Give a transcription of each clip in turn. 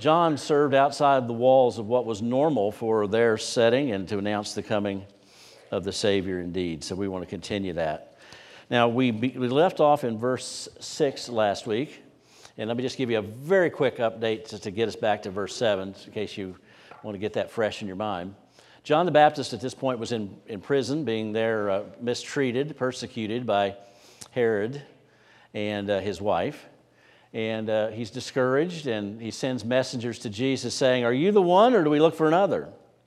John served outside the walls of what was normal for their setting and to announce the coming of the Savior indeed. So we want to continue that. Now, we left off in verse 6 last week, and let me just give you a very quick update to get us back to verse 7, in case you want to get that fresh in your mind. John the Baptist at this point was in prison, being there mistreated, persecuted by Herod and his wife. And he's discouraged, and he sends messengers to Jesus saying, "Are you the one, or do we look for another?"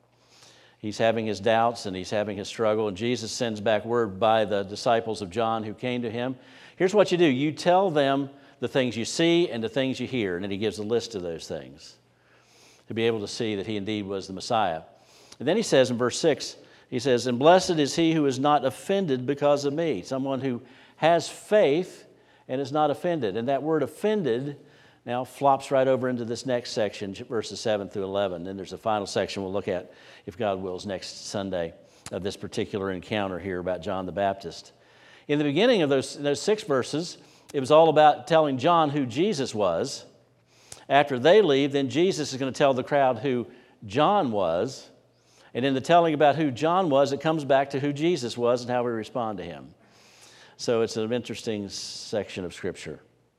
He's having his doubts, and he's having his struggle, and Jesus sends back word by the disciples of John who came to him. Here's what you do. You tell them the things you see and the things you hear, and then he gives a list of those things to be able to see that he indeed was the Messiah. And then he says in verse 6, he says, "And blessed is he who is not offended because of me." Someone who has faith and is not offended. And that word offended now flops right over into this next section, verses 7 through 11. Then there's a final section we'll look at, if God wills, next Sunday of this particular encounter here about John the Baptist. In the beginning of those 6 verses, it was all about telling John who Jesus was. After they leave, then Jesus is going to tell the crowd who John was. And in the telling about who John was, it comes back to who Jesus was and how we respond to him. So it's an interesting section of Scripture.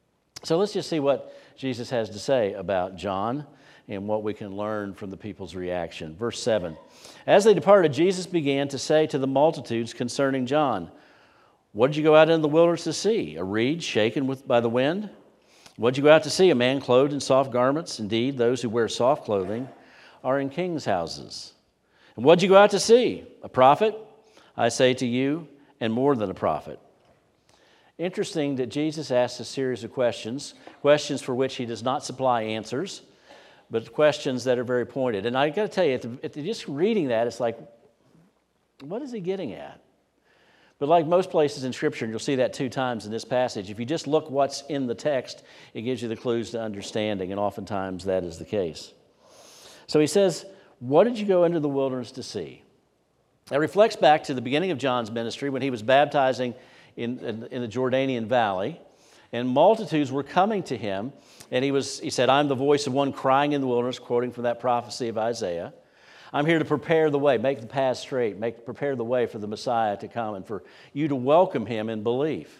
So let's just see what Jesus has to say about John and what we can learn from the people's reaction. Verse 7, "As they departed, Jesus began to say to the multitudes concerning John, 'What did you go out into the wilderness to see? A reed shaken by the wind? What did you go out to see? A man clothed in soft garments? Indeed, those who wear soft clothing are in kings' houses. And what did you go out to see? A prophet? I say to you, and more than a prophet.'" Interesting that Jesus asks a series of questions for which he does not supply answers, but questions that are very pointed. And I got to tell you, just reading that, it's like, what is he getting at? But like most places in Scripture, and you'll see that 2 times in this passage, if you just look what's in the text, it gives you the clues to understanding, and oftentimes that is the case. So he says, "What did you go into the wilderness to see?" That reflects back to the beginning of John's ministry when he was baptizing in the Jordanian Valley, and multitudes were coming to him, and he said, "I'm the voice of one crying in the wilderness," quoting from that prophecy of Isaiah. "I'm here to prepare the way, make the path straight, prepare the way for the Messiah to come and for you to welcome him in belief.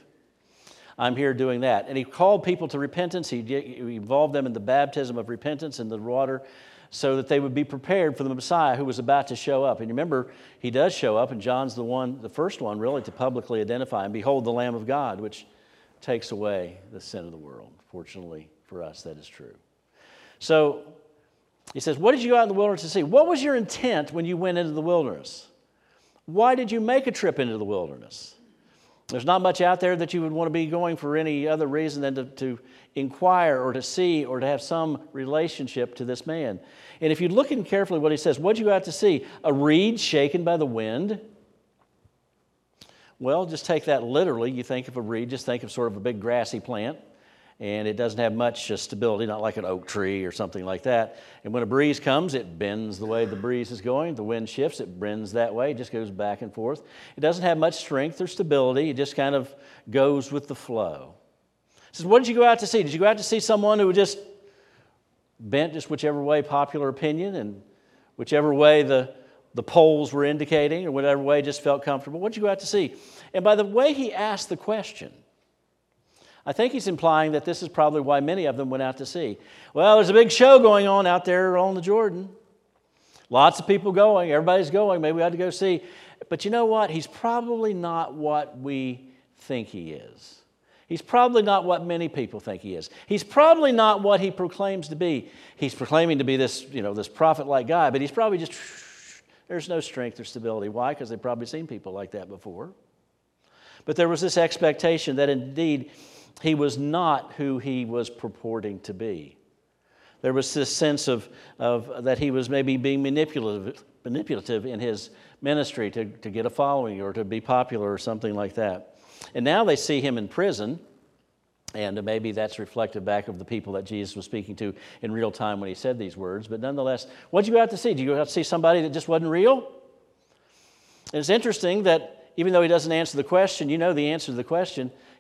I'm here doing that." And he called people to repentance. He involved them in the baptism of repentance in the water so that they would be prepared for the Messiah who was about to show up. And remember, he does show up, and John's the first one really to publicly identify him. "Behold the Lamb of God, which takes away the sin of the world." Fortunately for us, that is true. So he says, "What did you go out in the wilderness to see?" What was your intent when you went into the wilderness? Why did you make a trip into the wilderness? There's not much out there that you would want to be going for any other reason than to inquire or to see or to have some relationship to this man. And if you look in carefully what he says, what did you go out to see? A reed shaken by the wind? Well, just take that literally. You think of a reed, just think of sort of a big grassy plant, and it doesn't have much stability, not like an oak tree or something like that. And when a breeze comes, it bends the way the breeze is going. The wind shifts, it bends that way. It just goes back and forth. It doesn't have much strength or stability. It just kind of goes with the flow. He says, what did you go out to see? Did you go out to see someone who just bent just whichever way popular opinion and whichever way the polls were indicating or whatever way just felt comfortable? What did you go out to see? And by the way he asked the question, I think he's implying that this is probably why many of them went out to see. Well, there's a big show going on out there on the Jordan. Lots of people going. Everybody's going. Maybe we ought to go see. But you know what? He's probably not what we think he is. He's probably not what many people think he is. He's probably not what he proclaims to be. He's proclaiming to be this, this prophet-like guy, but he's probably just, there's no strength or stability. Why? Because they've probably seen people like that before. But there was this expectation that indeed he was not who he was purporting to be. There was this sense of that he was maybe being manipulative in his ministry to get a following or to be popular or something like that. And now they see him in prison, and maybe that's reflective back of the people that Jesus was speaking to in real time when he said these words. But nonetheless, what did you go out to see? Did you go out to see somebody that just wasn't real? And it's interesting that even though he doesn't answer the question, you know the answer to the question.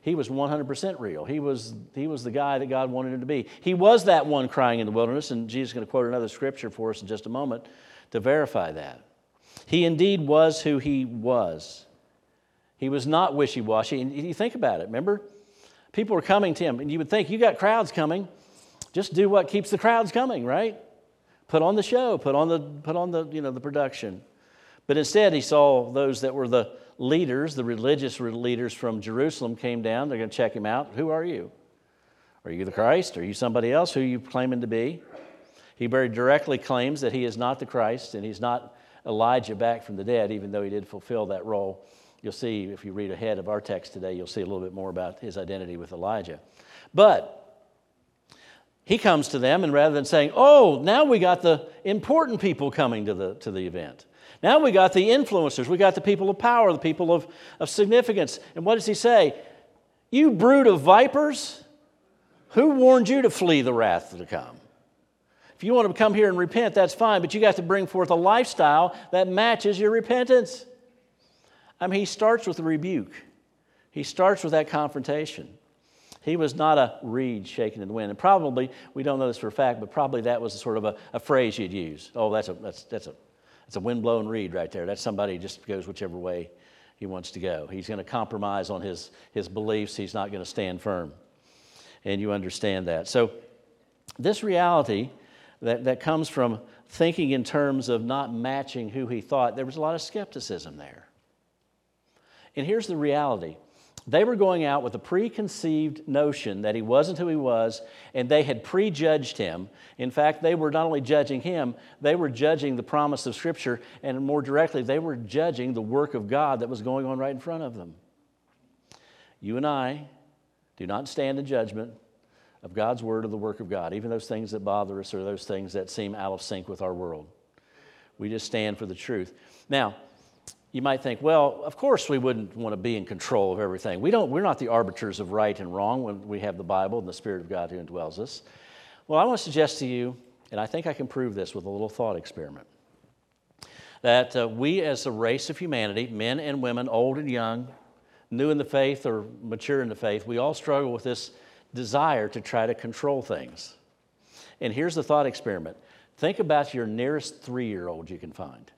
He was 100% real. He was the guy that God wanted him to be. He was that one crying in the wilderness, and Jesus is going to quote another scripture for us in just a moment to verify that. He indeed was who he was. He was not wishy-washy. And you think about it, remember? People were coming to him, and you would think, you got crowds coming. Just do what keeps the crowds coming, right? Put on the show, put on the production. But instead, he saw those that were the leaders, the religious leaders from Jerusalem came down. They're going to check him out. Who are you? Are you the Christ? Are you somebody else? Who are you claiming to be? He very directly claims that he is not the Christ, and he's not Elijah back from the dead, even though he did fulfill that role. You'll see, if you read ahead of our text today, you'll see a little bit more about his identity with Elijah. But he comes to them, and rather than saying, oh, now we got the important people coming to the event. Now we got the influencers. We got the people of power, the people of significance. And what does he say? You brood of vipers, who warned you to flee the wrath to come? If you want to come here and repent, that's fine, but you got to bring forth a lifestyle that matches your repentance. I mean, he starts with a rebuke. He starts with that confrontation. He was not a reed shaken in the wind. And probably, we don't know this for a fact, but probably that was sort of a phrase you'd use. Oh, that's a wind-blown reed right there. That's somebody who just goes whichever way he wants to go. He's going to compromise on his beliefs. He's not going to stand firm. And you understand that. So this reality that comes from thinking in terms of not matching who he thought, there was a lot of skepticism there. And here's the reality. They were going out with a preconceived notion that he wasn't who he was, and they had prejudged him. In fact, they were not only judging him, they were judging the promise of Scripture, and more directly, they were judging the work of God that was going on right in front of them. You and I do not stand in judgment of God's Word or the work of God, even those things that bother us or those things that seem out of sync with our world. We just stand for the truth. Now, you might think, well, of course we wouldn't want to be in control of everything. We're not the arbiters of right and wrong when we have the Bible and the Spirit of God who indwells us. Well, I want to suggest to you, and I think I can prove this with a little thought experiment, that we as a race of humanity, men and women, old and young, new in the faith or mature in the faith, we all struggle with this desire to try to control things. And here's the thought experiment. Think about your nearest 3-year-old you can find.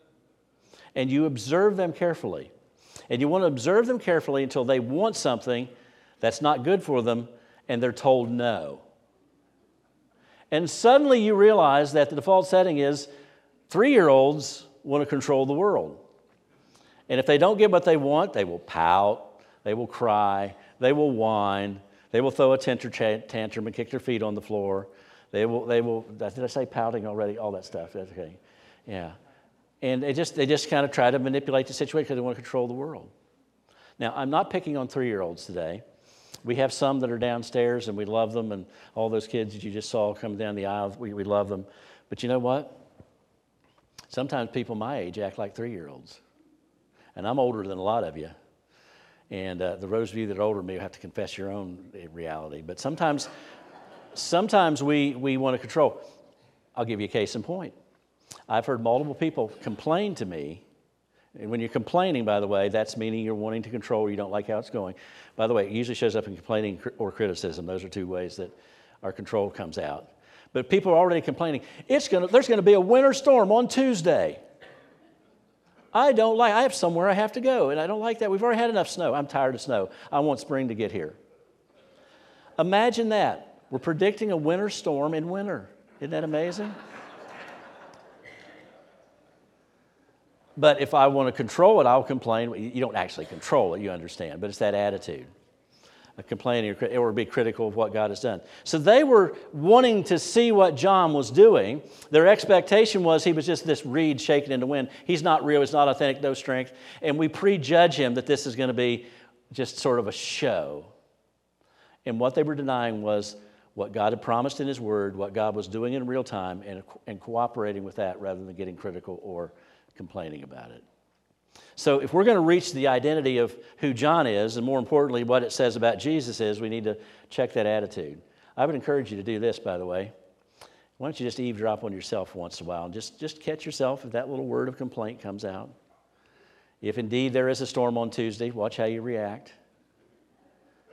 And you observe them carefully. And you want to observe them carefully until they want something that's not good for them, and they're told no. And suddenly you realize that the default setting is 3-year-olds want to control the world. And if they don't get what they want, they will pout, they will cry, they will whine, they will throw a tantrum and kick their feet on the floor. They will. Did I say pouting already? All that stuff. That's okay. Yeah. And they just kind of try to manipulate the situation because they want to control the world. Now, I'm not picking on 3-year-olds today. We have some that are downstairs, and we love them, and all those kids that you just saw coming down the aisle, we love them. But you know what? Sometimes people my age act like 3-year-olds. And I'm older than a lot of you. And those of you that are older than me have to confess your own reality. But sometimes we want to control. I'll give you a case in point. I've heard multiple people complain to me. And when you're complaining, by the way, that's meaning you're wanting to control or you don't like how it's going. By the way, it usually shows up in complaining or criticism. Those are two ways that our control comes out. But people are already complaining. There's going to be a winter storm on Tuesday. I have somewhere I have to go, and I don't like that. We've already had enough snow. I'm tired of snow. I want spring to get here. Imagine that. We're predicting a winter storm in winter. Isn't that amazing? But if I want to control it, I'll complain. You don't actually control it, you understand, but it's that attitude. Complaining or be critical of what God has done. So they were wanting to see what John was doing. Their expectation was he was just this reed shaken in the wind. He's not real. He's not authentic, no strength. And we prejudge him that this is going to be just sort of a show. And what they were denying was what God had promised in His Word, what God was doing in real time, and cooperating with that rather than getting critical or complaining about it. So if we're going to reach the identity of who John is, and more importantly, what it says about Jesus is, we need to check that attitude. I would encourage you to do this, by the way. Why don't you just eavesdrop on yourself once in a while and just catch yourself if that little word of complaint comes out. If indeed there is a storm on Tuesday, watch how you react.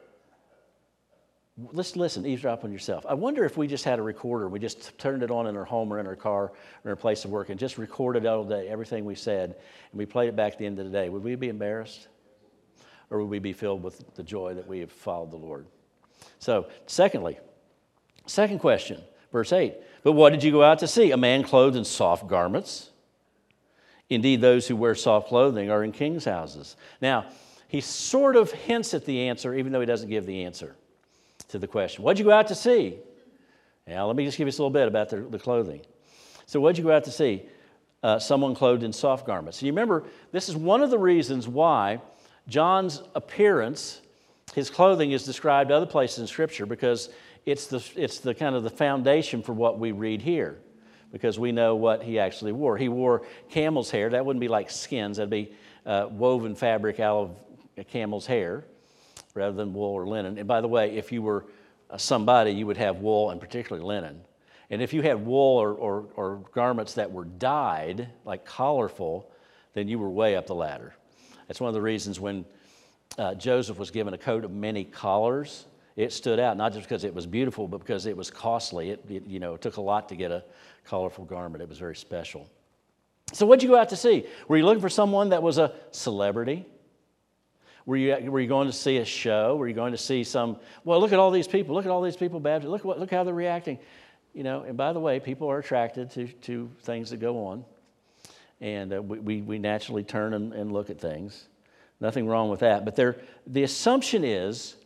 Let's listen, eavesdrop on yourself. I wonder if we just had a recorder, we just turned it on in our home or in our car or in our place of work and just recorded all day everything we said, and we played it back at the end of the day. Would we be embarrassed? Or would we be filled with the joy that we have followed the Lord? So, second question, verse 8. But what did you go out to see? A man clothed in soft garments? Indeed, those who wear soft clothing are in kings' houses. Now, he sort of hints at the answer, even though he doesn't give the answer to the question. What did you go out to see? Now, let me just give you a little bit about the clothing. So what did you go out to see? Someone clothed in soft garments. And you remember, this is one of the reasons why John's appearance, his clothing, is described other places in Scripture, because it's the kind of the foundation for what we read here, because we know what he actually wore. He wore camel's hair. That wouldn't be like skins. That'd be woven fabric out of a camel's hair rather than wool or linen. And by the way, if you were somebody, you would have wool and particularly linen. And if you had wool or garments that were dyed, like colorful, then you were way up the ladder. That's one of the reasons when Joseph was given a coat of many colors, it stood out, not just because it was beautiful, but because it was costly. It took a lot to get a colorful garment. It was very special. So what did you go out to see? Were you looking for someone that was a celebrity? Were you going to see a show? Were you going to see look at all these people. Look at all these people baptized. Look how they're reacting. And by the way, people are attracted to things that go on. And we naturally turn and look at things. Nothing wrong with that. But the assumption is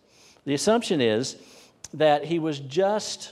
that he was just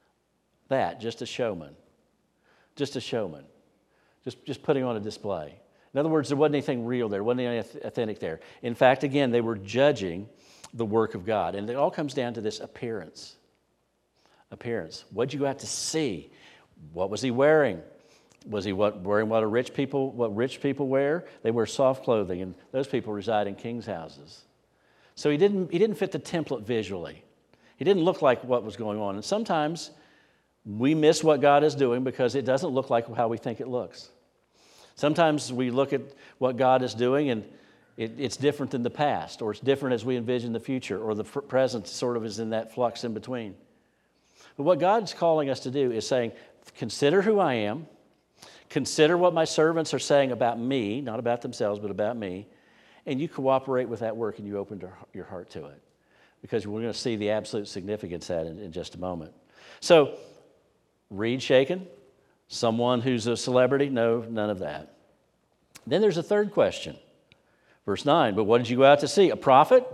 a showman. Just a showman. Just putting on a display. In other words, there wasn't anything real there. There wasn't anything authentic there. In fact, again, they were judging the work of God. And it all comes down to this appearance. Appearance. What did you go out to see? What was he wearing? Was he wearing what rich people wear? They wear soft clothing, and those people reside in kings' houses. So he didn't fit the template visually. He didn't look like what was going on. And sometimes we miss what God is doing because it doesn't look like how we think it looks. Sometimes we look at what God is doing and it's different than the past, or it's different as we envision the future, or the present sort of is in that flux in between. But what God's calling us to do is saying, consider who I am, consider what my servants are saying about me, not about themselves, but about me, and you cooperate with that work and you open your heart to it. Because we're going to see the absolute significance of that in just a moment. So, reed shaken? Someone who's a celebrity? No, none of that. Then there's a third question. Verse 9, but what did you go out to see? A prophet?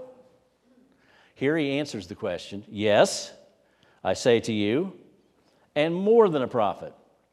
Here he answers the question, yes, I say to you, and more than a prophet.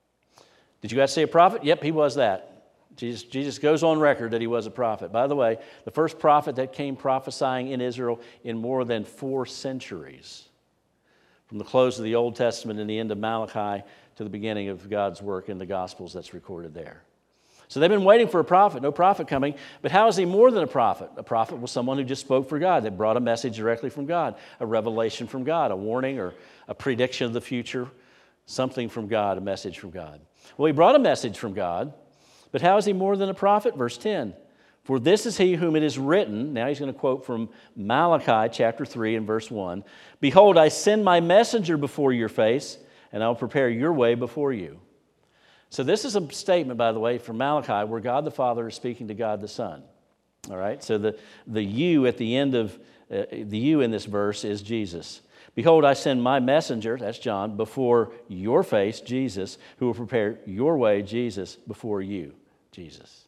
Did you go out to see a prophet? Yep, he was that. Jesus goes on record that he was a prophet. By the way, the first prophet that came prophesying in Israel in more than 4 centuries. From the close of the Old Testament and the end of Malachi to the beginning of God's work in the Gospels that's recorded there. So they've been waiting for a prophet, no prophet coming. But how is he more than a prophet? A prophet was someone who just spoke for God, that brought a message directly from God, a revelation from God, a warning or a prediction of the future, something from God, a message from God. Well, he brought a message from God, but how is he more than a prophet? Verse 10, for this is he whom it is written, now he's going to quote from Malachi chapter 3 and verse 1, behold, I send my messenger before your face, and I'll prepare your way before you. So this is a statement, by the way, from Malachi where God the Father is speaking to God the Son. All right, so the you at the end of the you in this verse is Jesus. Behold, I send my messenger, that's John, before your face, Jesus, who will prepare your way, Jesus, before you, Jesus.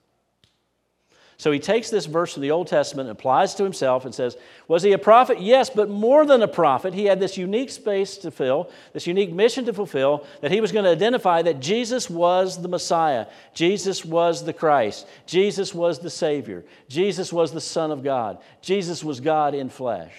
So he takes this verse from the Old Testament, applies to himself, and says, was he a prophet? Yes, but more than a prophet. He had this unique space to fill, this unique mission to fulfill, that he was going to identify that Jesus was the Messiah. Jesus was the Christ. Jesus was the Savior. Jesus was the Son of God. Jesus was God in flesh.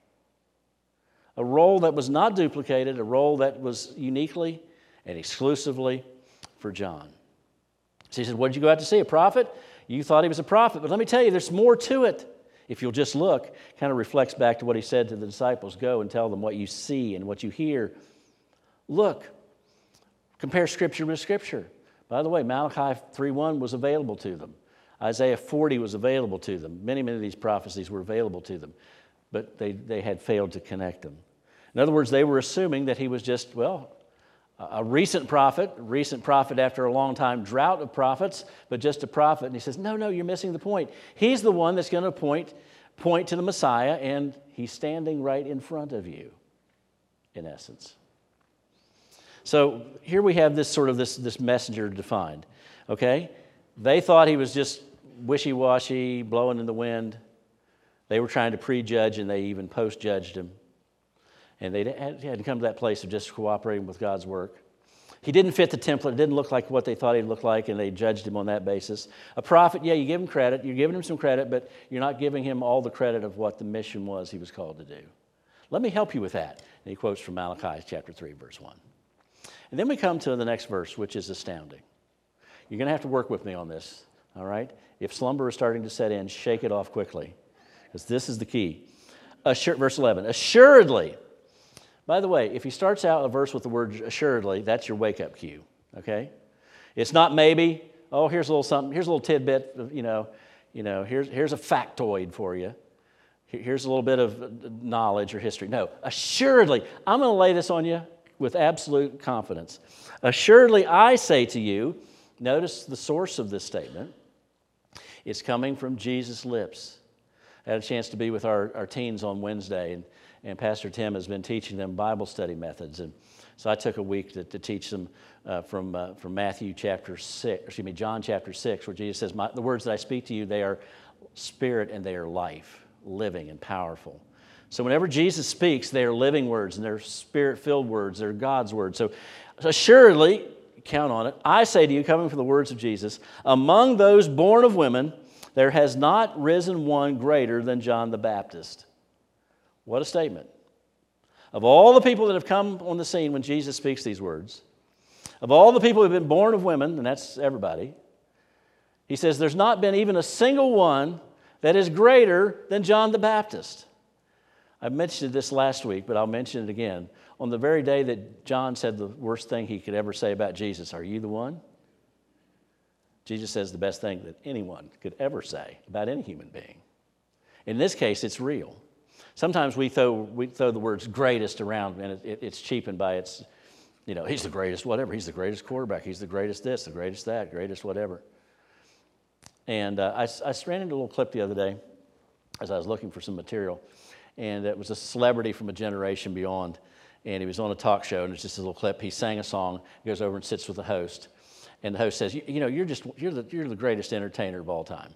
A role that was not duplicated, a role that was uniquely and exclusively for John. So he said, what did you go out to see? A prophet? You thought he was a prophet, but let me tell you, there's more to it. If you'll just look, kind of reflects back to what he said to the disciples. Go and tell them what you see and what you hear. Look, compare Scripture with Scripture. By the way, Malachi 3:1 was available to them. Isaiah 40 was available to them. Many of these prophecies were available to them, but they had failed to connect them. In other words, they were assuming that he was just, a recent prophet after a long time drought of prophets, but just a prophet. And he says, no, you're missing the point. He's the one that's going to point to the Messiah, and he's standing right in front of you, in essence. So here we have this messenger defined, okay? They thought he was just wishy-washy, blowing in the wind. They were trying to prejudge, and they even post-judged him. And they had to come to that place of just cooperating with God's work. He didn't fit the template. It didn't look like what they thought he'd look like, and they judged him on that basis. A prophet, you give him credit. You're giving him some credit, but you're not giving him all the credit of what the mission was he was called to do. Let me help you with that. And he quotes from Malachi chapter 3, verse 1. And then we come to the next verse, which is astounding. You're going to have to work with me on this, all right? If slumber is starting to set in, shake it off quickly, because this is the key. Verse 11, assuredly. By the way, if he starts out a verse with the word assuredly, that's your wake-up cue, okay? It's not maybe, here's a little something, here's a little tidbit, here's a factoid for you. Here's a little bit of knowledge or history. No, assuredly, I'm going to lay this on you with absolute confidence. Assuredly, I say to you, notice the source of this statement, it's coming from Jesus' lips. I had a chance to be with our teens on Wednesday, and Pastor Tim has been teaching them Bible study methods. And so I took a week to teach them from John chapter 6, where Jesus says, the words that I speak to you, they are spirit and they are life, living and powerful. So whenever Jesus speaks, they are living words and they're spirit-filled words, they're God's words. So assuredly, count on it, I say to you, coming from the words of Jesus, among those born of women, there has not risen one greater than John the Baptist. What a statement. Of all the people that have come on the scene when Jesus speaks these words, of all the people who have been born of women, and that's everybody, he says there's not been even a single one that is greater than John the Baptist. I mentioned this last week, but I'll mention it again. On the very day that John said the worst thing he could ever say about Jesus, are you the one? Jesus says the best thing that anyone could ever say about any human being. In this case, it's real. Sometimes we throw the words greatest around, and it's cheapened by its, he's the greatest whatever. He's the greatest quarterback. He's the greatest this, the greatest that, greatest whatever. And I ran into a little clip the other day as I was looking for some material, and it was a celebrity from a generation beyond, and he was on a talk show, and it's just a little clip. He sang a song, goes over and sits with the host, and the host says, you're the greatest entertainer of all time.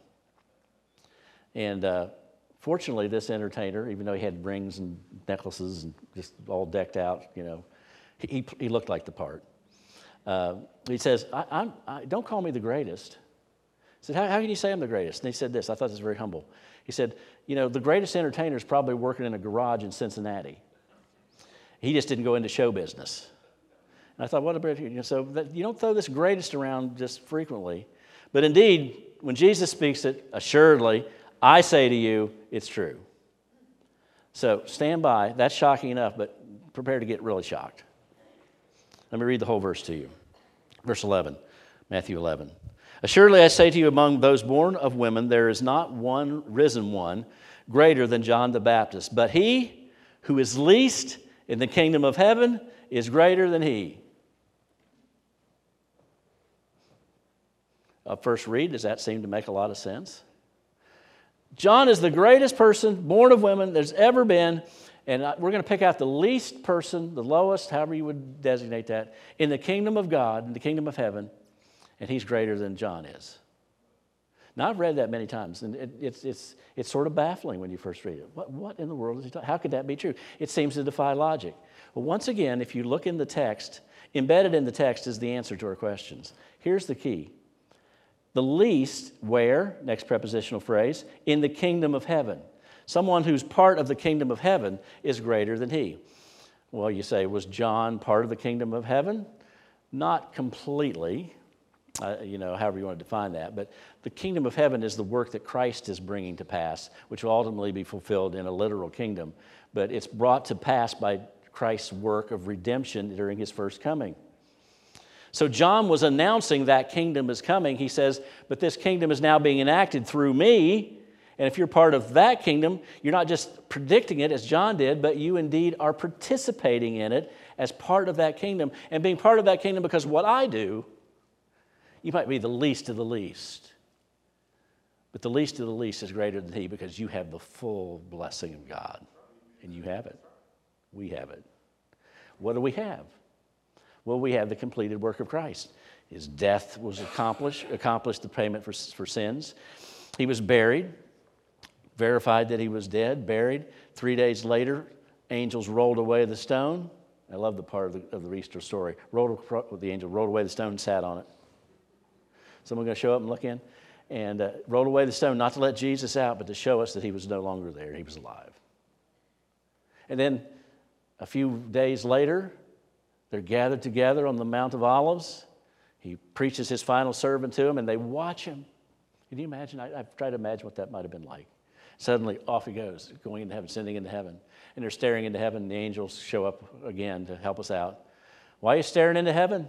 And fortunately, this entertainer, even though he had rings and necklaces and just all decked out, he looked like the part. He says, don't call me the greatest. I said, how can you say I'm the greatest? And he said this, I thought this was very humble. He said, the greatest entertainer is probably working in a garage in Cincinnati. He just didn't go into show business. And I thought, what about you? So you don't throw this greatest around just frequently. But indeed, when Jesus speaks it, assuredly, I say to you, it's true. So stand by. That's shocking enough, but prepare to get really shocked. Let me read the whole verse to you. Verse 11, Matthew 11. Assuredly, I say to you, among those born of women, there is not one risen one greater than John the Baptist. But he who is least in the kingdom of heaven is greater than he. At first read, does that seem to make a lot of sense? John is the greatest person born of women there's ever been, and we're going to pick out the least person, the lowest, however you would designate that, in the kingdom of God, in the kingdom of heaven, and he's greater than John is. Now, I've read that many times, and it's sort of baffling when you first read it. What in the world is he talking? How could that be true? It seems to defy logic. Well, once again, if you look in the text, embedded in the text is the answer to our questions. Here's the key. The least, where, next prepositional phrase, in the kingdom of heaven. Someone who's part of the kingdom of heaven is greater than he. Well, you say, was John part of the kingdom of heaven? Not completely, however you want to define that. But the kingdom of heaven is the work that Christ is bringing to pass, which will ultimately be fulfilled in a literal kingdom. But it's brought to pass by Christ's work of redemption during his first coming. So John was announcing that kingdom is coming. He says, but this kingdom is now being enacted through me, And if you're part of that kingdom, you're not just predicting it as John did, but you indeed are participating in it as part of that kingdom. And being part of that kingdom, because what I do, you might be the least of the least. But the least of the least is greater than he, because you have the full blessing of God. And you have it. We have it. What do we have? Well, we have the completed work of Christ. His death was accomplished the payment for sins. He was buried, verified that he was dead, buried. 3 days later, angels rolled away the stone. I love the part of the Easter story. The angel rolled away the stone and sat on it. Someone going to show up and look in? And rolled away the stone, not to let Jesus out, but to show us that he was no longer there. He was alive. And then a few days later, they're gathered together on the Mount of Olives. He preaches his final sermon to them, and they watch him. Can you imagine? I've tried to imagine what that might have been like. Suddenly, off he goes, going into heaven, ascending into heaven. And they're staring into heaven, and the angels show up again to help us out. Why are you staring into heaven?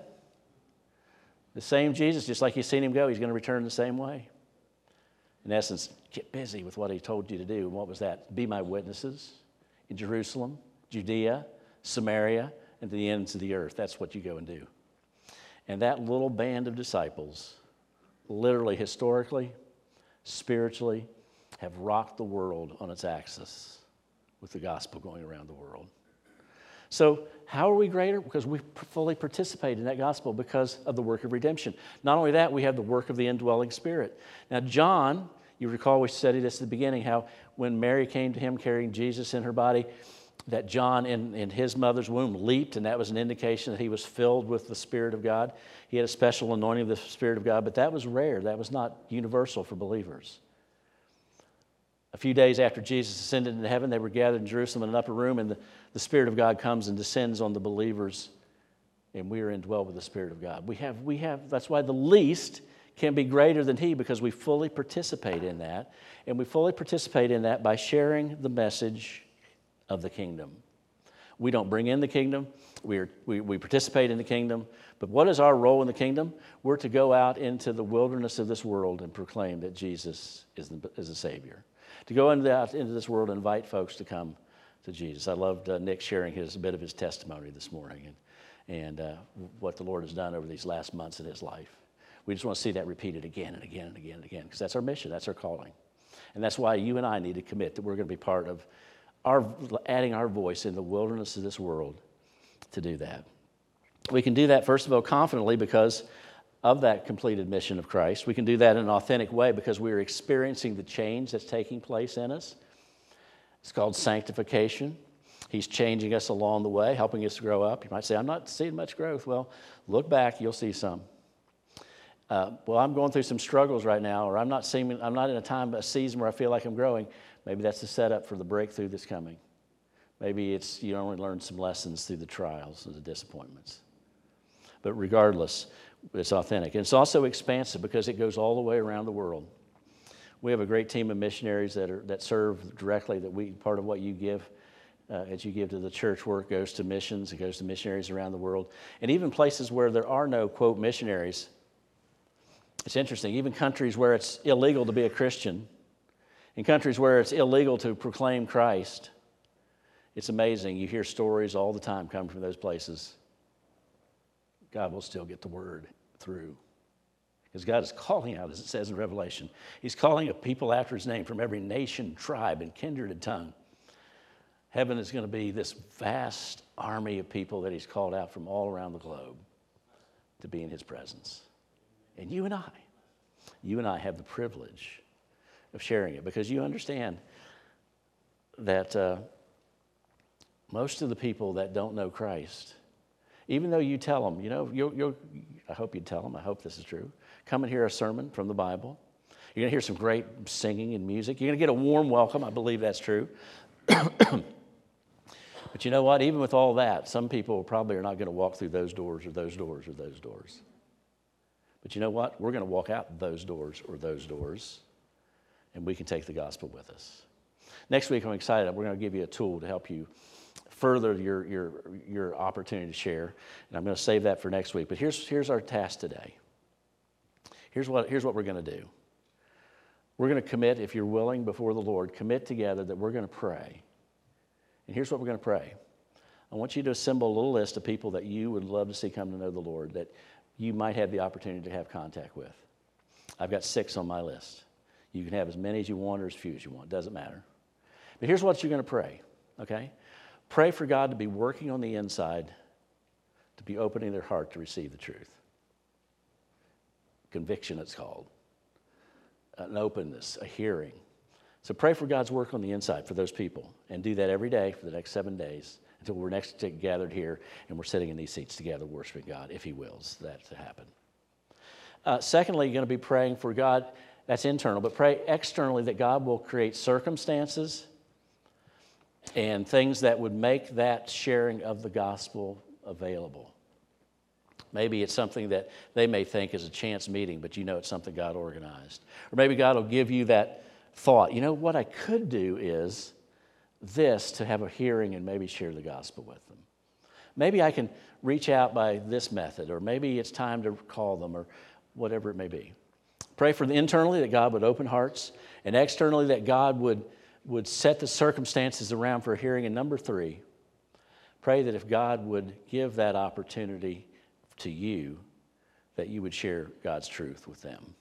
The same Jesus, just like you've seen him go, he's going to return the same way. In essence, get busy with what he told you to do. And what was that? Be my witnesses in Jerusalem, Judea, Samaria, and to the ends of the earth. That's what you go and do. And that little band of disciples, literally, historically, spiritually, have rocked the world on its axis with the gospel going around the world. So how are we greater? Because we fully participate in that gospel because of the work of redemption. Not only that, we have the work of the indwelling Spirit. Now, John, you recall we studied this at the beginning, how when Mary came to him carrying Jesus in her body, that John in his mother's womb leaped, and that was an indication that he was filled with the Spirit of God. He had a special anointing of the Spirit of God, but that was rare. That was not universal for believers. A few days after Jesus ascended into heaven, they were gathered in Jerusalem in an upper room, and the Spirit of God comes and descends on the believers, and we are indwelled with the Spirit of God. We have. That's why the least can be greater than he, because we fully participate in that, and we fully participate in that by sharing the message of the kingdom. We don't bring in the kingdom. We participate in the kingdom. But what is our role in the kingdom? We're to go out into the wilderness of this world and proclaim that Jesus is the Savior. To go out into this world and invite folks to come to Jesus. I loved Nick sharing a bit of his testimony this morning and what the Lord has done over these last months in his life. We just want to see that repeated again and again and again and again, because that's our mission, that's our calling. And that's why you and I need to commit that we're going to be part of adding our voice in the wilderness of this world to do that. We can do that, first of all, confidently because of that completed mission of Christ. We can do that in an authentic way because we are experiencing the change that's taking place in us. It's called sanctification. He's changing us along the way, helping us grow up. You might say, I'm not seeing much growth. Well, look back, you'll see some. Well, I'm going through some struggles right now, or I'm not in a season where I feel like I'm growing. Maybe that's the setup for the breakthrough that's coming. Maybe it's you only learn some lessons through the trials and the disappointments. But regardless, it's authentic. And it's also expansive because it goes all the way around the world. We have a great team of missionaries that serve directly, part of what you give, as you give to the church work, goes to missions. It goes to missionaries around the world. And even places where there are no, quote, missionaries. It's interesting, even countries where it's illegal to be a Christian, in countries where it's illegal to proclaim Christ, it's amazing. You hear stories all the time coming from those places. God will still get the word through. Because God is calling out, as it says in Revelation. He's calling a people after his name from every nation, tribe, and kindred and tongue. Heaven is going to be this vast army of people that he's called out from all around the globe to be in his presence. And you and I have the privilege of sharing it, because you understand that most of the people that don't know Christ, even though you tell them, I hope you tell them, I hope this is true, come and hear a sermon from the Bible. You're going to hear some great singing and music. You're going to get a warm welcome. I believe that's true. But you know what? Even with all that, some people probably are not going to walk through those doors or those doors or those doors. But you know what? We're going to walk out those doors or those doors, and we can take the gospel with us. Next week, I'm excited. We're going to give you a tool to help you further your opportunity to share, and I'm going to save that for next week. But here's our task today. Here's what we're going to do. we're going to commit, if you're willing, before the Lord, commit together that we're going to pray. And here's what we're going to pray. I want you to assemble a little list of people that you would love to see come to know the Lord, that you might have the opportunity to have contact with. I've got 6 on my list. You can have as many as you want or as few as you want. Doesn't matter. But here's what you're going to pray, okay? Pray for God to be working on the inside, to be opening their heart to receive the truth. Conviction, it's called. An openness, a hearing. So pray for God's work on the inside for those people, and do that every day for the next 7 days until we're next gathered here and we're sitting in these seats together worshiping God, if He wills that to happen. Secondly, you're going to be praying for God. That's internal, but pray externally that God will create circumstances and things that would make that sharing of the gospel available. Maybe it's something that they may think is a chance meeting, but you know it's something God organized. Or maybe God will give you that thought, you know, what I could do is this, to have a hearing and maybe share the gospel with them. Maybe I can reach out by this method, or maybe it's time to call them, or whatever it may be. Pray for the internally that God would open hearts, and externally that God would set the circumstances around for a hearing. And number 3, pray that if God would give that opportunity to you, that you would share God's truth with them.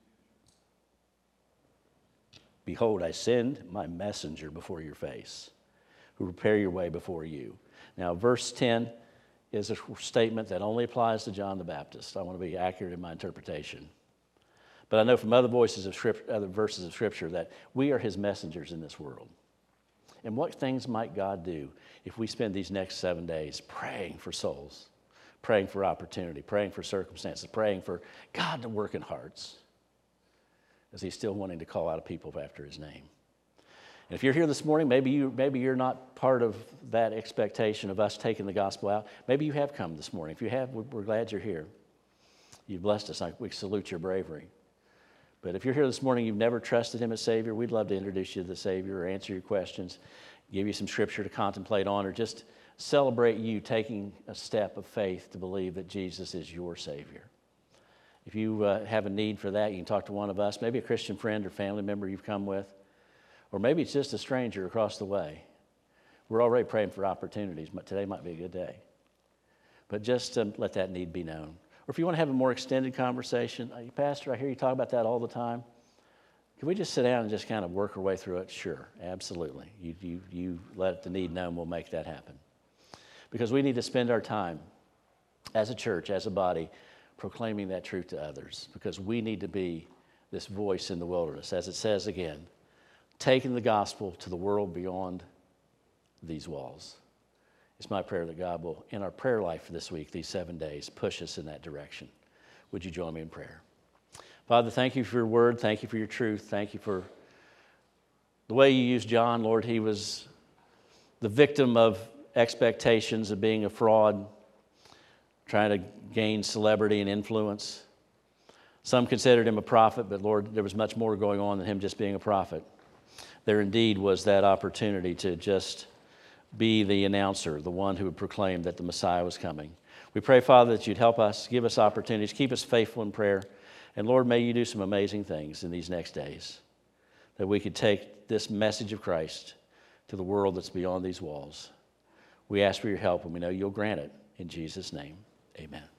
Behold, I send my messenger before your face, who prepare your way before you. Now, verse 10 is a statement that only applies to John the Baptist. I want to be accurate in my interpretation. But I know from other verses of Scripture that we are His messengers in this world. And what things might God do if we spend these next 7 days praying for souls, praying for opportunity, praying for circumstances, praying for God to work in hearts, as He's still wanting to call out people after His name. And if you're here this morning, maybe you're not part of that expectation of us taking the gospel out. Maybe you have come this morning. If you have, we're glad you're here. You've blessed us. We salute your bravery. But if you're here this morning, you've never trusted Him as Savior, we'd love to introduce you to the Savior, or answer your questions, give you some Scripture to contemplate on, or just celebrate you taking a step of faith to believe that Jesus is your Savior. If you have a need for that, you can talk to one of us, maybe a Christian friend or family member you've come with, or maybe it's just a stranger across the way. We're already praying for opportunities, but today might be a good day. But just let that need be known. Or if you want to have a more extended conversation, Pastor, I hear you talk about that all the time. Can we just sit down and just kind of work our way through it? Sure, absolutely. You let the need known, we'll make that happen. Because we need to spend our time as a church, as a body, proclaiming that truth to others. Because we need to be this voice in the wilderness, as it says again, taking the gospel to the world beyond these walls. It's my prayer that God will, in our prayer life for this week, these 7 days, push us in that direction. Would you join me in prayer? Father, thank you for your word. Thank you for your truth. Thank you for the way you used John. Lord, he was the victim of expectations of being a fraud, trying to gain celebrity and influence. Some considered him a prophet, but Lord, there was much more going on than him just being a prophet. There indeed was that opportunity to just be the announcer, the one who would proclaim that the Messiah was coming. We pray, Father, that you'd help us, give us opportunities, keep us faithful in prayer. And Lord, may you do some amazing things in these next days, that we could take this message of Christ to the world that's beyond these walls. We ask for your help, and we know you'll grant it. In Jesus' name, amen.